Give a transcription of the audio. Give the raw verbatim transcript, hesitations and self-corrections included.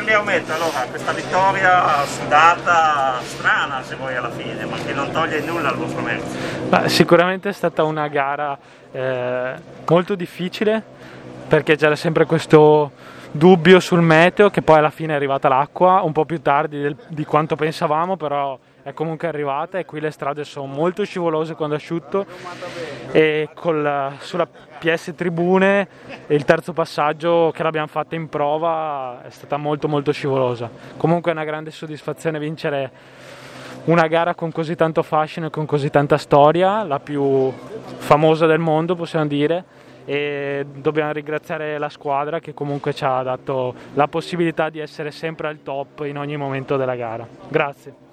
che aumenta allora questa vittoria sudata strana se vuoi alla fine, ma che non toglie nulla al vostro merito. Beh, sicuramente è stata una gara eh, molto difficile, perché c'era sempre questo dubbio sul meteo, che poi alla fine è arrivata l'acqua un po' più tardi del, di quanto pensavamo, però è comunque arrivata, e qui le strade sono molto scivolose quando è asciutto, e col, sulla P S Tribune il terzo passaggio che l'abbiamo fatta in prova è stata molto molto scivolosa. Comunque è una grande soddisfazione vincere una gara con così tanto fascino e con così tanta storia, la più famosa del mondo possiamo dire, e dobbiamo ringraziare la squadra che comunque ci ha dato la possibilità di essere sempre al top in ogni momento della gara. Grazie.